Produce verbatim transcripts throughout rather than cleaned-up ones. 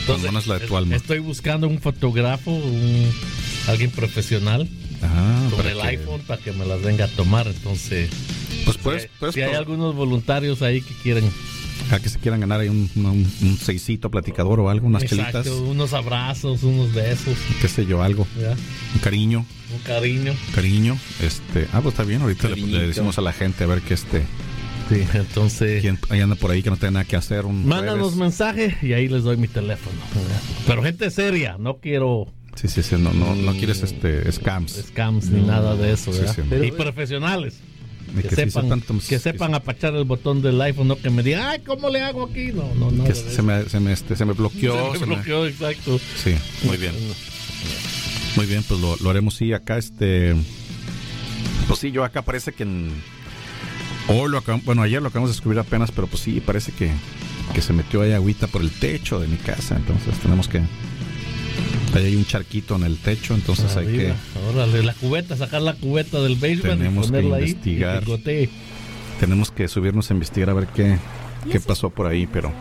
Entonces, no es la de tu alma. Estoy buscando un fotógrafo, un, alguien profesional ah, con el que... iPhone para que me las venga a tomar. Entonces, pues puedes, si, puedes si hay algunos voluntarios ahí que quieren, a que se quieran ganar ahí un, un, un seisito platicador o algo, unas exacto, chelitas, unos abrazos, unos besos, qué sé yo, algo, ¿ya? Un cariño, un cariño, cariño, este, ah, pues está bien. Ahorita le, le decimos a la gente a ver que este. Sí, entonces... ¿Quién ahí anda por ahí que no tiene nada que hacer? Un Mándanos mensaje y ahí les doy mi teléfono. Pero gente seria, no quiero... Sí, sí, sí, no, no, no quieres este scams. Scams ni nada de eso, ¿verdad? Sí, sí, pero, y profesionales. Que, que, sepan, sí sepan, que sepan apachar el botón del iPhone, no que me digan, ay, ¿cómo le hago aquí? No, no, no. Que se me, se, me, este, se me bloqueó. Se me bloqueó, se me... exacto. Sí, muy bien. Muy bien, pues lo, lo haremos, sí, acá este... Pues sí, yo acá parece que en... Hoy lo acabamos, bueno, ayer lo acabamos de descubrir apenas, pero pues sí, parece que, que se metió ahí agüita por el techo de mi casa, entonces tenemos que... Ahí hay un charquito en el techo, entonces Arriba. hay que... Órale, la cubeta, sacar la cubeta del basement tenemos y ponerla que investigar, ahí y tenemos que subirnos a investigar a ver qué, qué pasó por ahí, pero...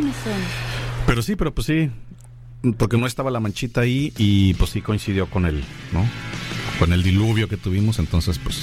Pero sí, pero pues sí, porque no estaba la manchita ahí y pues sí coincidió con el, ¿no? Con el diluvio que tuvimos, entonces pues...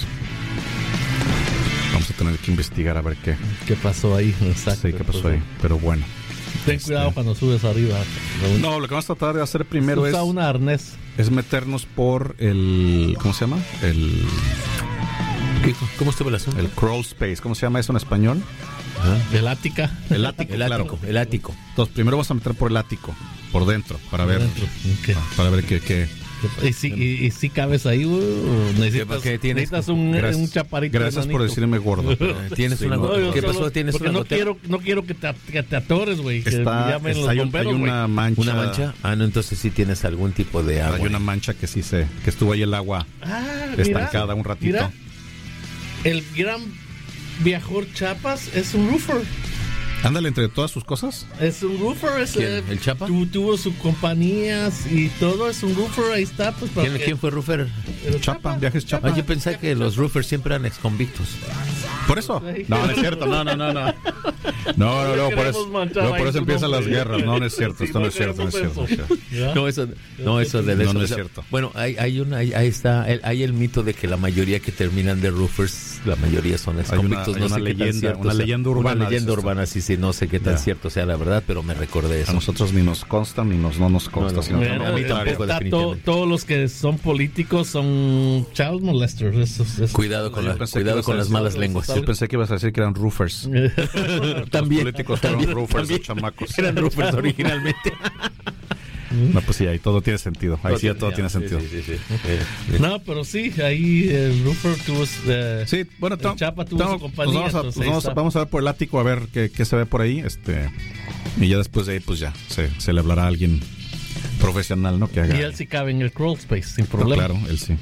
Vamos a tener que investigar a ver qué... ¿Qué pasó ahí? Exacto. Sí, qué pasó ahí, pero bueno. Ten este... cuidado cuando subes arriba. No, lo que vamos a tratar de hacer primero usa es... un arnés. Es meternos por el... ¿Cómo se llama? El... ¿Qué, ¿Cómo estuvo el asunto? El crawl space. ¿Cómo se llama eso en español? ¿Ah? El ática. El ático, el claro. ático, el ático. Entonces, primero vamos a meter por el ático, por dentro, para por ver... Dentro. Okay. Para ver qué... qué ¿Y si, y, y si cabes ahí, uh, necesitas, ¿Qué tienes? necesitas un, gracias, un chaparrito. Gracias enanito. por decirme gordo. ¿Tienes sí, una no, ¿Qué solo, pasó? ¿Tienes porque una no quiero, no quiero que te, que te atores, güey. Que está, llamen está los hay, bomberos, hay una güey. mancha. ¿Una mancha? Ah, no, entonces sí tienes algún tipo de agua. Hay una mancha que sí se... Que estuvo ahí el agua ah, estancada mira, un ratito. Mira, el gran viajor Chapas es un roofer. Ándale, entre todas sus cosas. Es un roofer. Es, ¿Quién? ¿El Chapa? Tu, tuvo sus compañías y todo. Es un roofer. Ahí está. Pues, ¿Quién, que, ¿Quién fue roofer? Chapa, Chapa, viajes Chapa. Ah, yo pensé que los roofers siempre eran exconvictos. ¿Por eso? No, no es cierto. No, no, no, no. No, no, no, por eso, no, por eso empiezan las guerras. No, no es cierto. Esto no es cierto. No es cierto. No, eso, no, eso de no, no es cierto. Bueno, hay, hay una, hay, ahí está, hay el mito de que la mayoría que terminan de roofers, la mayoría son exconvictos. Hay una, hay no una sé leyenda, qué tan cierto, una o sea, leyenda urbana. Una leyenda urbana, sí, sí, no sé qué tan ya. cierto sea la verdad, pero me recordé eso. A nosotros ni nos consta ni nos no nos consta. No, no, sino bueno, que a mí tampoco, está definitivamente. to, todos los que son políticos son child molesters. Eso, eso. Cuidado con, Yo la, pensé cuidado que con ibas a las decir- malas lenguas. Yo pensé que ibas a decir que eran roofers. También. Los políticos fueron También, roofers también. de chamacos. Eran roofers originalmente. No, pues sí, ahí todo tiene sentido. Ahí sí, ya todo tiene sentido. Sí, sí, sí, sí. No, pero sí, ahí el roofer tuvo. Eh, Sí, bueno, el tam- Chapa tuvo tam- su compañía. pues vamos, a, entonces pues ahí vamos, a, está. vamos a ver por el ático a ver qué, qué se ve por ahí, este, y ya después de ahí, pues ya se, se le hablará a alguien profesional, ¿no? Que haga. Y él sí cabe en el crawl space sin No, problema. claro, él sí,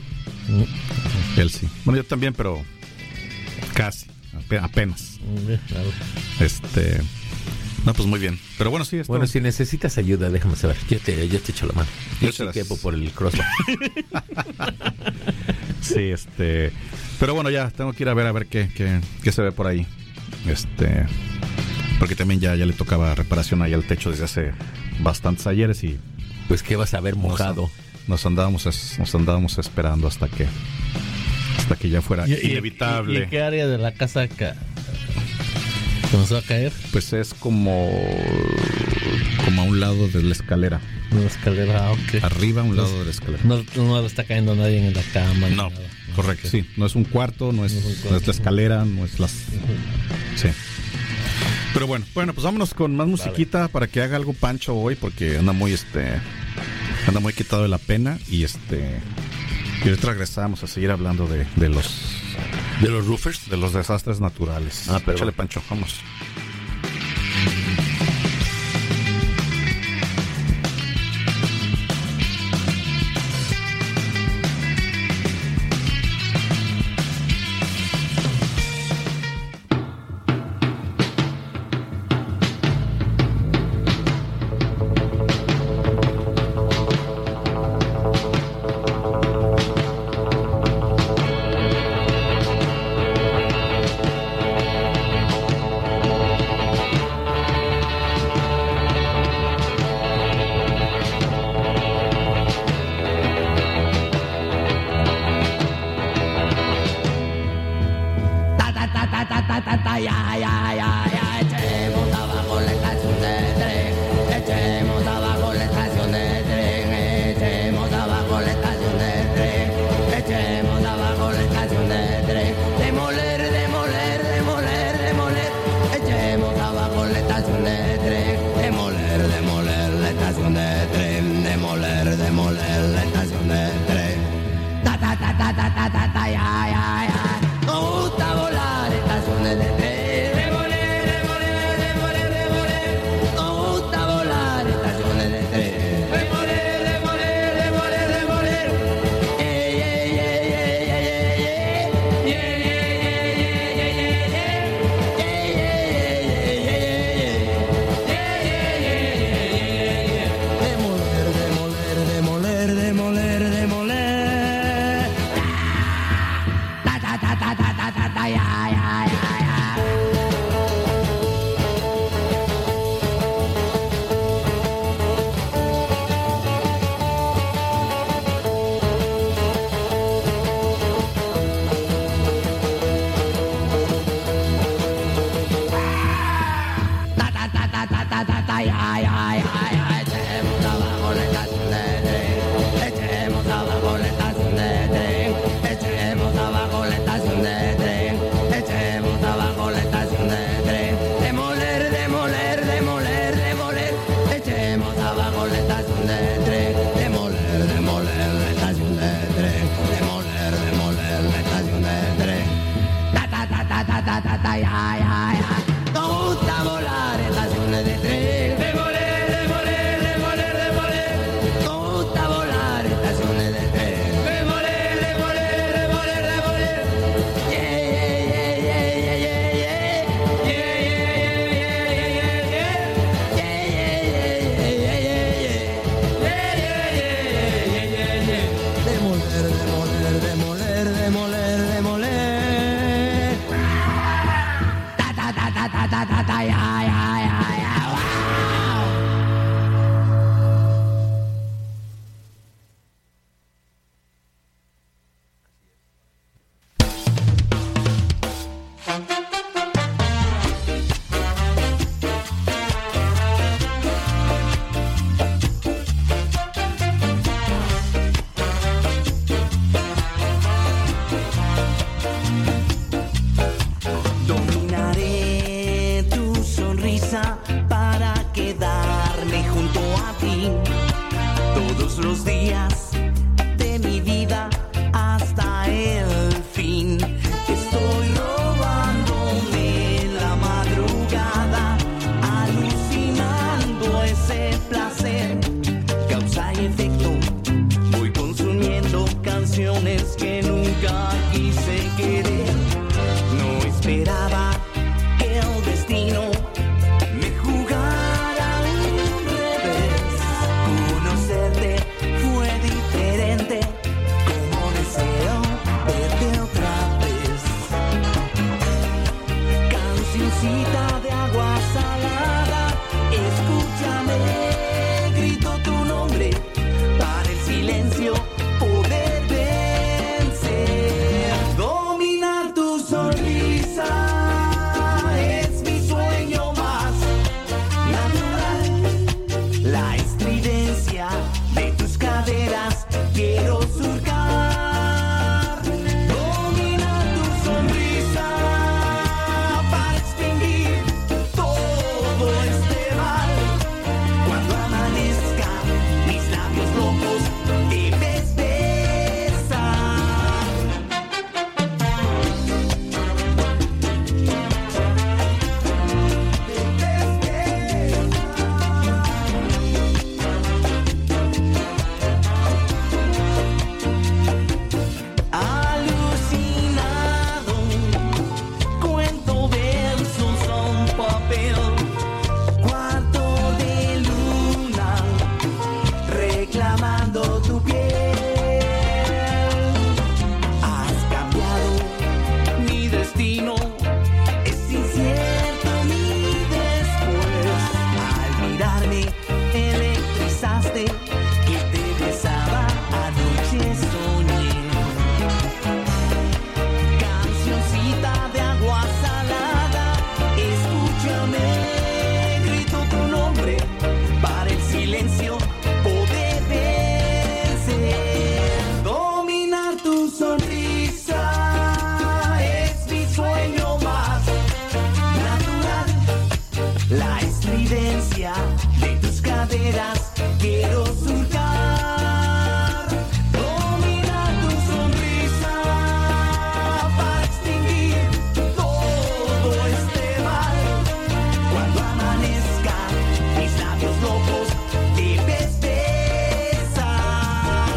él sí. Bueno, yo también, pero casi, ape- apenas. Claro. Este, no, pues muy bien. Pero bueno, sí, esto, Bueno, si necesitas ayuda, déjame saber. Yo te, yo te echo la mano. Yo Muchas sí gracias. quepo por el crossbar. sí, este, pero bueno, ya tengo que ir a ver a ver qué, qué, qué se ve por ahí, este, porque también ya, ya le tocaba reparación ahí al techo desde hace bastantes ayeres y Pues que vas a ver mojado. nos andábamos es- nos andábamos esperando hasta que hasta que ya fuera Y- y- inevitable. ¿Y, y en qué área de la casa ca- que nos va a caer? Pues es como como a un lado de la escalera, En la escalera, ah, ok. arriba a un lado de la escalera. No, no le está cayendo nadie en la cama. ni No, nada. correcto, Ok. sí, no es un cuarto, no es, No es un no es cuarto. la escalera, no es las sí. Pero bueno, bueno, pues vámonos con más musiquita para que haga algo Pancho hoy porque anda muy este anda muy quitado de la pena y este y ahorita regresamos a seguir hablando de, de los ¿De los roofers? de los desastres naturales. Ah, pero Échale, bueno. Pancho, vamos. Thank estación de tren, demoler, demoler la estación de tren. Ta ta ta ta ta ta ta ta ya ya ya. Nos gusta volar estaciones de tren, demoler, demoler, demoler, demoler. Nos gusta volar estaciones de tren, demoler, demoler, demoler, demoler. Yeah yeah yeah yeah yeah yeah yeah yeah. Demoler, demoler, demoler, demoler, demoler. Ta ta ta ta ta ta ta ta ya ya ya ya. Ta ta ta ta ta ta ta ta ya ya ya ya. Echemos abajo la estación de tren, echemos abajo la estación de tren, echemos abajo la estación de tren, echemos abajo la estación de tren. Demoler, demoler, demoler, demoler. Echemos abajo la estación de tren, demoler, demoler la estación de tren, demoler, demoler la estación de tren. Ta ta ta ta ta ta ta ta ya ya ya. Nos gusta volar estaciones de tren, demoler, demoler, demoler, demoler. Nos gusta volar estaciones de tren, demoler, demoler, demoler, demoler. Yeah yeah yeah yeah yeah yeah yeah yeah yeah yeah yeah. Demoler, demoler, demoler, demoler, demoler. Ta ta ta ta ta ta ta ta ya ya ya ya. Wow. Dominaré tu sonrisa para quedarme junto a ti todos los días de mi vida hasta el fin. Estoy robándome la madrugada, alucinando ese placer, causa y efecto. Voy consumiendo canciones que nunca quise querer. No esperaba que el destino me jugara un revés. Conocerte fue praderas quiero surcar. Domina tu sonrisa para extinguir todo este mal. Cuando amanezca, mis labios locos debes besar.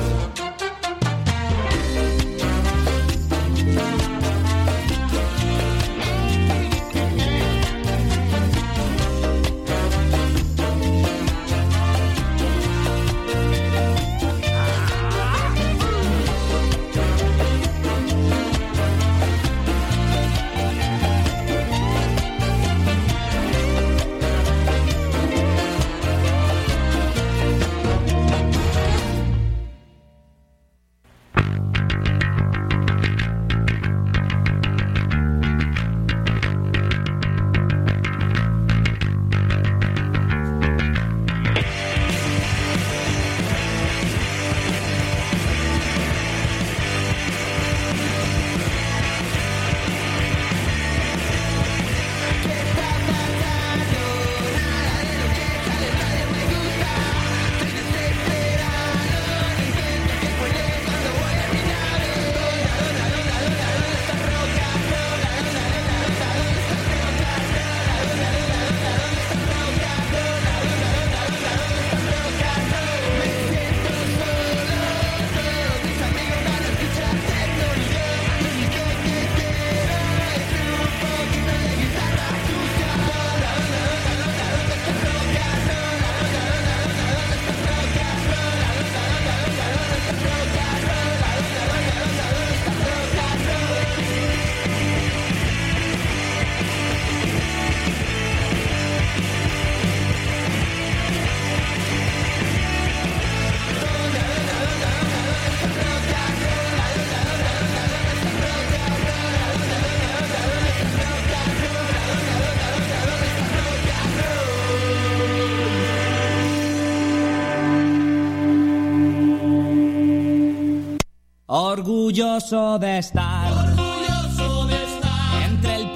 Orgulloso de estar, Orgulloso de estar entre el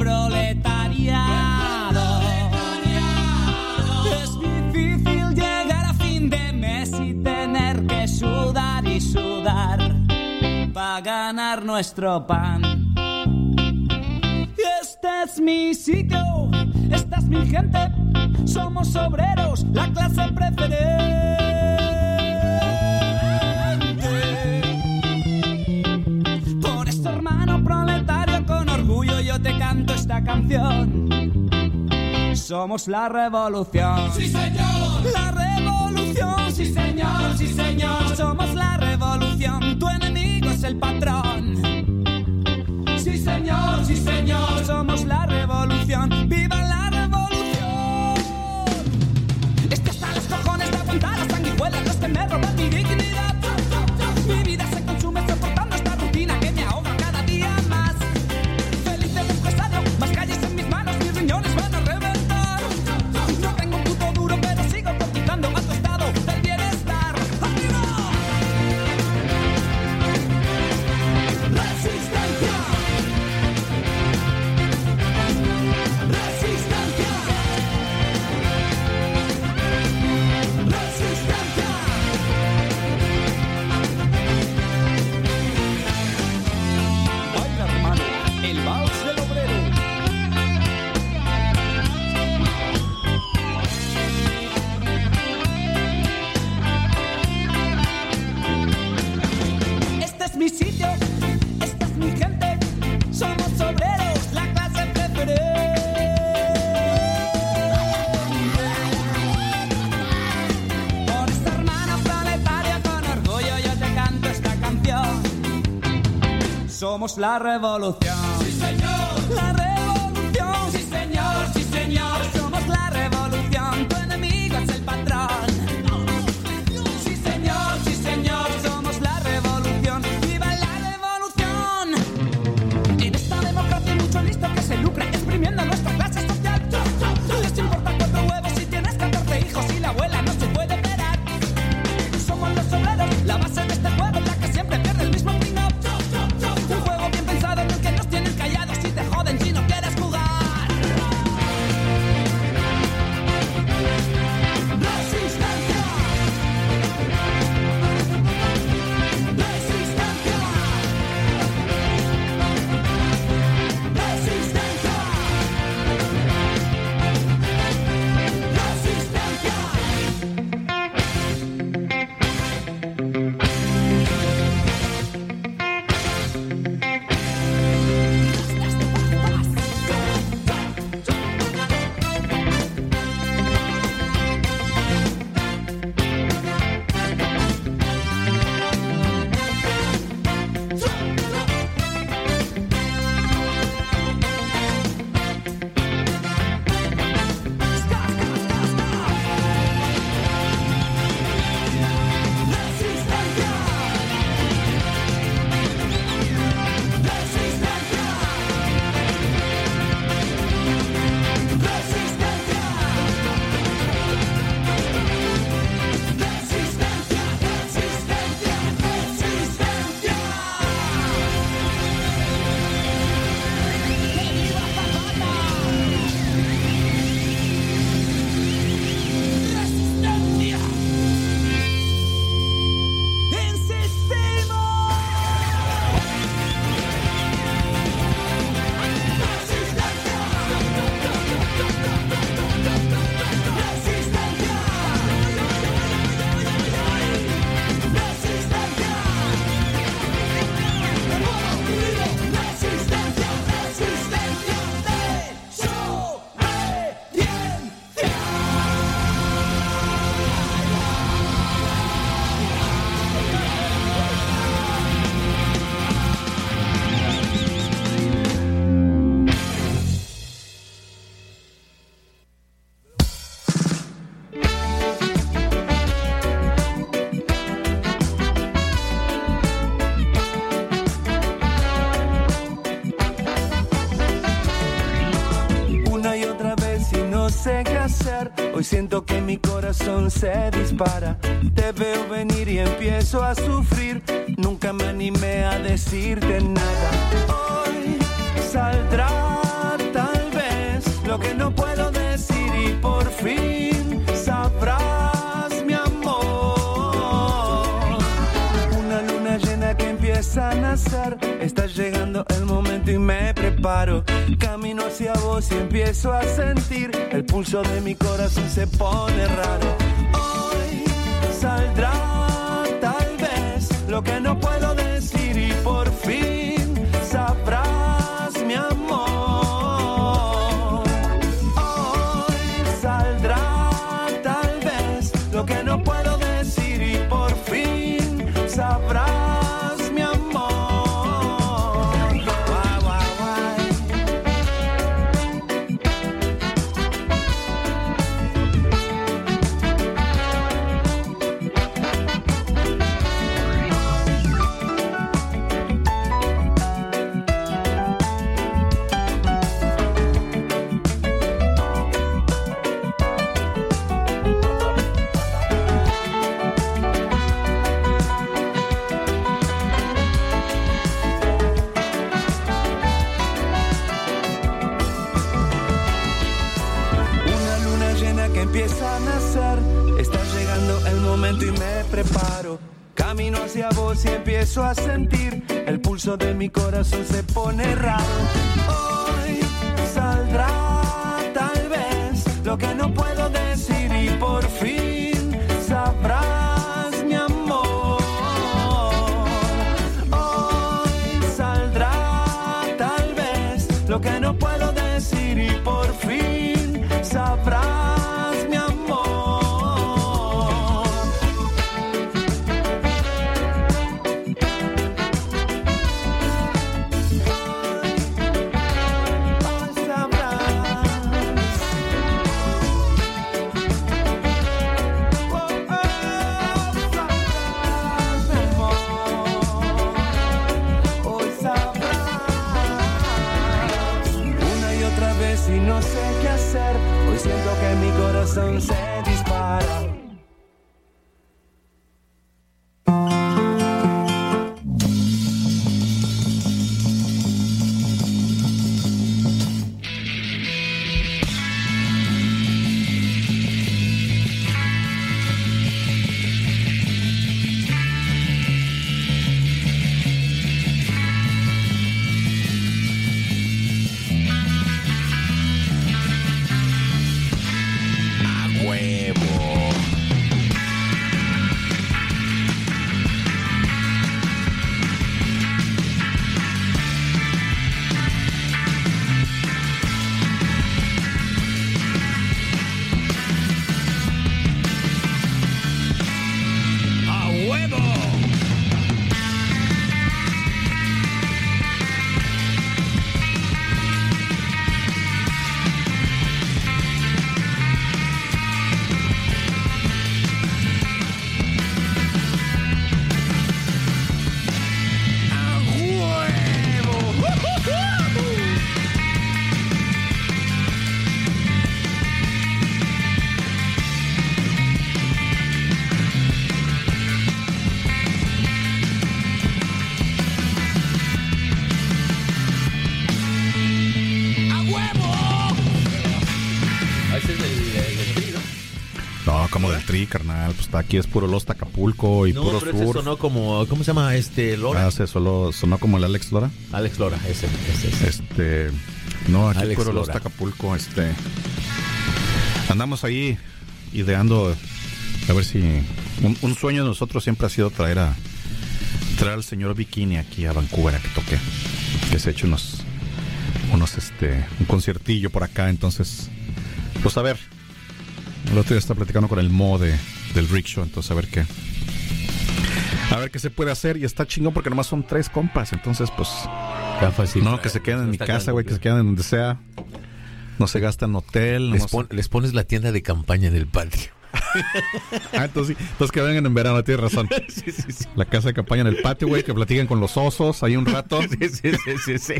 proletariado. Es difícil llegar a fin de mes y tener que sudar y sudar para ganar nuestro pan. Este es mi sitio, esta es mi gente, somos obreros, la clase preferente. Por eso, hermano proletario, con orgullo yo te canto esta canción. Somos la revolución. ¡Sí, señor! La revolución, sí señor, sí señor. Somos la revolución, tu enemigo es el patrón. ¡Sí, señor! ¡Sí, señor! Somos la revolución, ¡viva la revolución! Es que hasta los cojones de aguantar a sanguijuelas los que me roban mi dignidad. Mi vida se consume soportando esta rutina que me ahoga cada día más. Feliz de empresario, más calles en mis manos, mis riñones van a reventar. No tengo un puto duro, pero sigo cotizando a tu estado del bienestar. ¡Arriba! ¡Resistencia! ¡Resistencia! ¡Resistencia! Baila, hermano, el vals del obrero. Este es mi sitio, esta es mi gente, somos obreros, la clase preferente. Por esta hermana planetaria, con orgullo yo te canto esta canción. Somos la revolución. ¡Sí, señor! La revolución, sí señor, sí señor. Somos la revolución, tu enemigo es el patrón. Sí señor, sí señor. Somos la revolución, viva la revolución. En esta democracia hay mucho listo que se lucra exprimiendo nuestra clase social. Les importa cuatro huevos si tienes catorce hijos y la abuela no se puede esperar. Somos los obreros, la base de este juego es la que siempre pierde el mismo pringao. Un juego bien pensado en el que nos tienen callados y te joden si no quieres jugar. corazón se dispara. Te veo venir y empiezo a sufrir. Nunca me animé a decirte nada. Hoy saldrá tal vez lo que no puedo decir y por fin sabrás mi amor. Una luna llena que empieza a nacer. Está llegando el momento y me preparo. Camino hacia vos y empiezo a sentir. El pulso de mi corazón se pone raro. Hoy saldrá tal vez lo que no puedo decir y por fin sabrás mi amor. Hoy saldrá tal vez lo que no puedo decir y por fin sabrás mi amor. Guay, guay, guay. Una luna llena que empieza a nacer. Está llegando el momento y me preparo. Camino hacia vos y empiezo a sentir. El pulso de mi corazón se pone raro. Hoy saldrá tal vez lo que no puedo decir y por fin sabrás mi amor. Hoy saldrá tal vez lo que no puedo decir y por fin sabrás mi amor. Hoy sabrás. Oh, oh, sabrás, mi amor. Hoy sabrás. Una y otra vez y no sé qué hacer. Hoy siento que mi corazón se dispara. Como del Tri, carnal. Pues está aquí es puro Los Acapulco y no, puro pero ese sur. sonó como, ¿cómo se llama? Este, Lora. Ah, se sonó, sonó como el Alex Lora. Alex Lora, ese, ese, ese. Este, no, aquí Alex puro Los Lora. Acapulco. Este, andamos ahí ideando a ver si un, un sueño de nosotros siempre ha sido traer a traer al señor Bikini aquí a Vancouver a que toque, que se eche unos unos este un conciertillo por acá. Entonces, pues a ver. El otro día está platicando con el Mo de, del Rickshaw, entonces a ver qué. A ver qué se puede hacer. Y está chingón porque nomás son tres compas. Entonces, pues. Está fácil. No, que se queden en mi casa, güey, que se queden en donde sea. No se gasta en hotel. Les, nomás- pon- les pones la tienda de campaña en el patio. Ah, entonces sí. Entonces que vengan en verano, tienes razón. Sí, sí, sí. La casa de campaña en el patio, güey, que platiquen con los osos ahí un rato. Sí, sí, sí, sí, sí.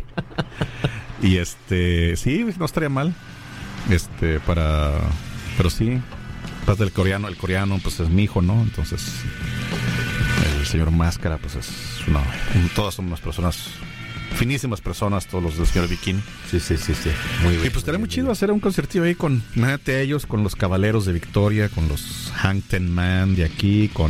Y este, sí, no estaría mal. Este, para. Pero sí. Aparte del coreano, el coreano pues es mi hijo, ¿no? Entonces el señor Máscara pues es una, un, todas son unas personas finísimas personas, todos los del señor Bikini. Sí, sí, sí, sí. Muy bien. Y pues estaría muy chido hacer un concertillo ahí con, imagínate, ellos, con los Caballeros de Victoria, con los Hank Ten Man de aquí, con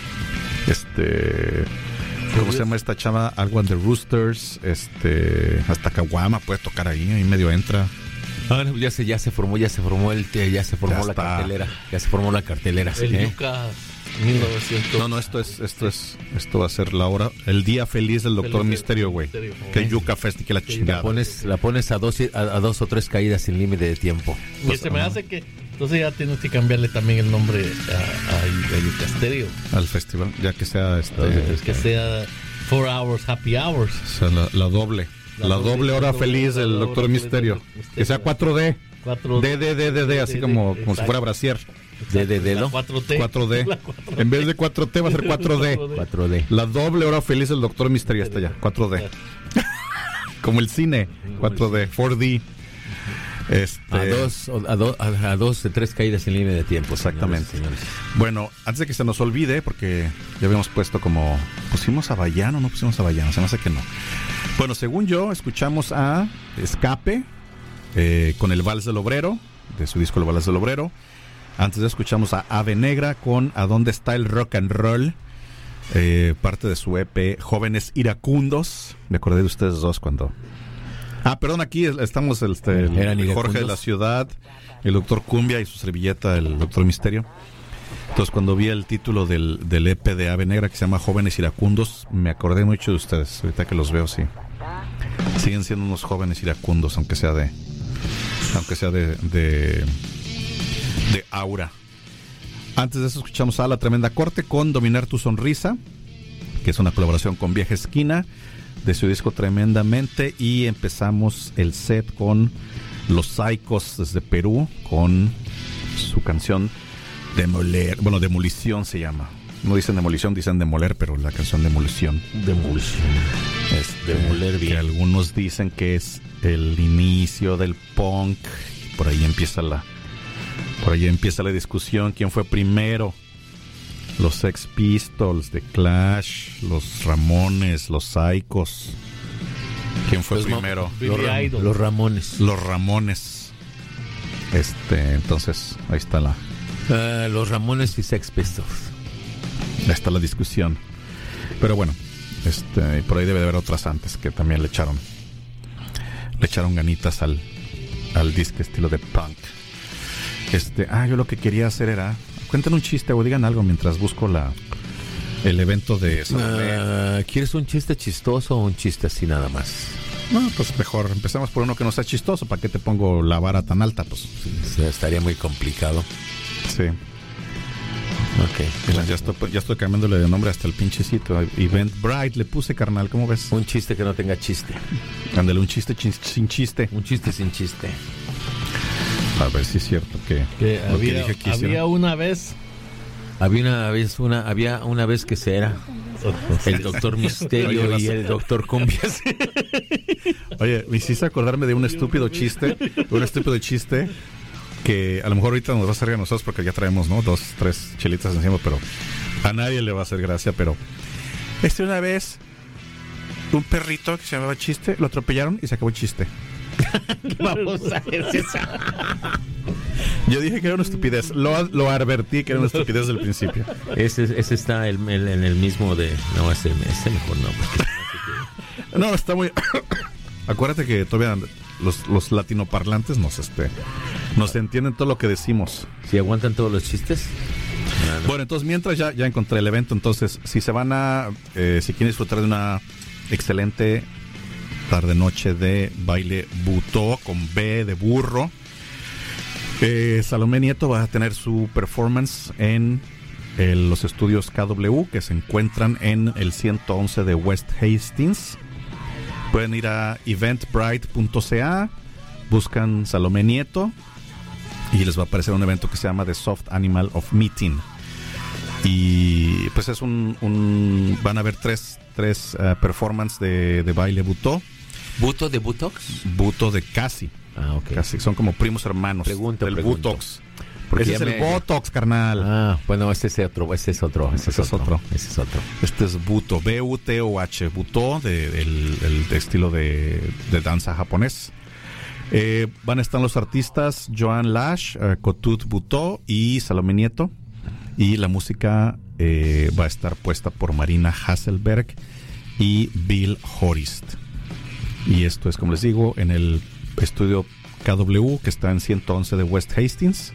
este, ¿cómo se llama esta chava? Algo and the Roosters, este, hasta Caguama puede tocar ahí, ahí medio entra. Ah, no, ya se, ya se formó, ya se formó el, ya se formó Ya la está. cartelera, ya se formó la cartelera. El ¿eh? Yuca mil novecientos. No, no, esto es, esto es, esto va a ser la hora, el día feliz del Doctor Feliz Misterio, güey. Misterio, Que güey. Yucca Fest y que la La chingada. pones, la pones a dos, a, a dos o tres caídas sin límite de tiempo. Y se me hace que entonces ya tienes que cambiarle también el nombre a, a, a Yuca Stereo. Al festival, ya que sea este, Entonces, que sea Four Hours Happy Hours. o sea, la, la doble, la, La doble, doble- hora la doble- feliz la del doble Doctor hora feliz Misterio. del Misterio. Que sea cuatro D. cuatro D, D, D, D, D, así como, como si fuera brasier. De, de, de, ¿no? cuatro T. cuatro D. La cuatro D. En vez de cuatro T va a ser cuatro D. cuatro D. La doble hora feliz del Doctor Misterio está ya, cuatro D. Como el cine, cuatro D, cuatro D. Este, A dos, a, do- a, a dos, de tres caídas sin límite de tiempo. Exactamente. señores, Bueno, antes de que se nos olvide, porque ya habíamos puesto como... ¿Pusimos a Bayano o no pusimos a Bayano? Se me hace que no. Bueno, según yo, escuchamos a Escape eh, con el Vals del Obrero, de su disco El Vals del Obrero. Antes de eso escuchamos a Ave Negra con ¿A dónde está el rock and roll? Eh, parte de su E P Jóvenes Iracundos. Me acordé de ustedes dos cuando... Ah, perdón, aquí estamos este, el, ¿Eran el iracundos? Jorge de la Ciudad, el Doctor Cumbia y su servilleta, el Doctor Misterio. Entonces, cuando vi el título del, del E P de Ave Negra, que se llama Jóvenes Iracundos, me acordé mucho de ustedes. Ahorita que los veo, sí. Siguen siendo unos jóvenes iracundos, aunque sea de... Aunque sea de... de, de aura. Antes de eso escuchamos a La Tremenda Corte con Dominar tu Sonrisa, que es una colaboración con Vieja Esquina, de su disco Tremendamente, y empezamos el set con Los Saicos desde Perú con su canción Demoler, bueno, Demolición se llama. No dicen demolición, dicen demoler, pero la canción Demolición. Demolición. Este, Demoler bien. que algunos dicen que es el inicio del punk. Por ahí empieza la por ahí empieza la discusión, quién fue primero. Los Sex Pistols, The Clash, los Ramones, los Saicos. ¿Quién fue Pues, primero? Billy Los, Ram- Idol. los Ramones. Los Ramones. Este, entonces, ahí está la, Ah, los Ramones y Sex Pistols. ahí está la discusión. Pero bueno, este, por ahí debe de haber otras antes que también le echaron, le echaron ganitas al, al disco estilo de punk. Este, ah, yo lo que quería hacer era, cuenten un chiste o digan algo mientras busco la, el evento de Salomé. Ah, ¿Quieres un chiste chistoso o un chiste así nada más? No, pues mejor empecemos por uno que no sea chistoso. ¿Para qué te pongo la vara tan alta? Pues O sea, estaría muy complicado. sí. Ok. Mira, ya estoy, ya estoy cambiándole de nombre hasta el pinche sitio. Eventbrite le puse, carnal, ¿cómo ves? Un chiste que no tenga chiste. Ándale, un chiste chin- sin chiste. Un chiste sin chiste. A ver si es cierto que, Que lo había, que dije que había hiciera. una vez. Había una vez una, había una vez que se era el Doctor Misterio Oye, y vas- el Doctor Cumbias. Oye, me hiciste acordarme de un estúpido chiste, un estúpido chiste que a lo mejor ahorita nos va a hacer a nosotros porque ya traemos, ¿no? Dos, tres chelitas encima, pero a nadie le va a hacer gracia, pero este una vez un perrito que se llamaba Chiste, lo atropellaron y se acabó el chiste. Vamos a ver si Yo dije que era una estupidez, lo, lo advertí que era una estupidez desde el principio. ese, ese está el- el- en el mismo de... No, ese, ese mejor no. Porque... No, está muy... Acuérdate que todavía los, los latinoparlantes nos, este, nos entienden todo lo que decimos. ¿Si aguantan todos los chistes? No, no. Bueno, entonces mientras ya, ya encontré el evento, entonces si se van a, eh, si quieren disfrutar de una excelente tarde noche de baile butó con B de burro, eh, Salomé Nieto va a tener su performance en eh, los estudios K W que se encuentran en el ciento once de West Hastings. Pueden ir a eventbrite punto c a, buscan Salomé Nieto y les va a aparecer un evento que se llama The Soft Animal of Meeting. Y pues es un, un van a haber tres, tres uh, performances de, de baile butó. ¿Buto de Butox? Buto de casi. Ah, ok. Casi, son como primos hermanos Pregunto, del pregunto. Butox. Porque Ese ya es el me- Botox, carnal. Ah, bueno, ese es otro, ese es otro, ese, Ese es es otro, otro. ese es otro. Este es Buto, B U T O H, Buto, de, el, el de estilo de, de danza japonés. Eh, van a estar los artistas Joan Lash, eh, Kotut Buto y Salomé Nieto. Y la música eh, va a estar puesta por Marina Hasselberg y Bill Horist. Y esto es, como les digo, en el estudio K W, que está en ciento once de West Hastings.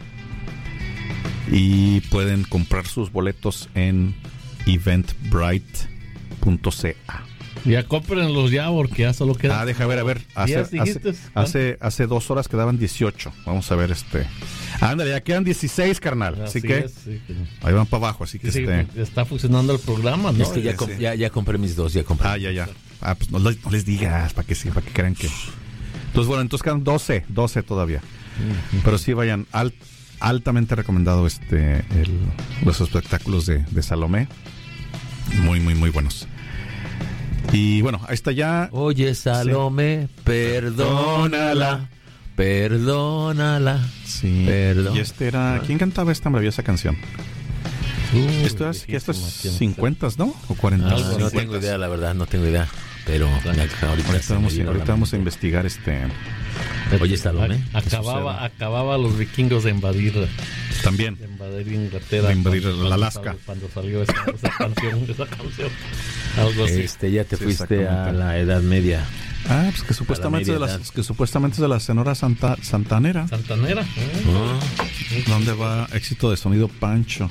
Y pueden comprar sus boletos en eventbrite punto c a. Ya cómprenlos ya porque ya solo queda. Ah, deja ver, a ver. Hace, días, hace, dijiste. hace, hace dos horas quedaban dieciocho. Vamos a ver este. Ándale, ya quedan dieciséis, carnal. Así, Así que es, sí, que- ahí van para abajo. Así que sí, este. está funcionando el programa, ¿no? Es que ya, Sí. com- ya, ya compré mis dos, ya compré. Ah, ya, ya. Ah, pues no, les- no les digas para que sí, para que crean que. Entonces, bueno, entonces quedan doce, doce todavía. Pero sí vayan, al- altamente recomendado este el- los espectáculos de, de Salomé. Muy, muy, muy buenos. Y bueno, ahí está ya. Oye, Salomé, perdónala, perdónala. Sí. Perdón. Y este era. ¿Quién cantaba esta maravillosa canción? Uy, Esto es, que esto es viejísima, ¿quién cincuenta, ¿no? O cuarenta. No, Algo no así. tengo idea, la verdad, no tengo idea. Pero ahorita, Ahorita se me vamos, vino a la ahorita vamos a mente. investigar este. Oye, Salomé. A- Acababa, acababa los vikingos de invadir, También. de invadir Inglaterra. De invadir cuando- el cuando Alaska. sal- Cuando salió esa, esa canción, esa canción. Algo así. Este, ya te Sí, fuiste a exactamente. la Edad Media. Ah, pues que supuestamente, de media las, edad. que supuestamente es de la Sonora Santa, Santanera. Santanera. ¿eh? Ah, ¿Dónde va éxito de sonido Pancho?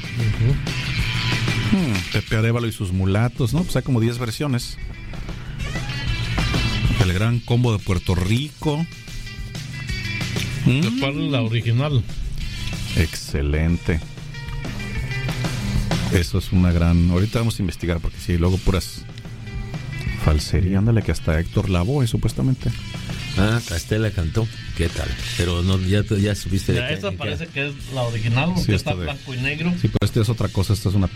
Hmm, Pepe Arevalo y sus mulatos, ¿no? Pues hay como diez versiones. El gran combo de Puerto Rico. Mm, ¿Cuál es la original? excelente. Eso es una gran. Ahorita vamos a investigar porque sí, luego puras falsería. Ándale, que hasta Héctor Lavoe, supuestamente. ah, Castela cantó. ¿Qué tal? Pero no, ya, ya supiste de Ya, qué- esa qué- parece que es la original porque Sí, está esto de- blanco y negro. Sí, pero esta es otra cosa. Esta es una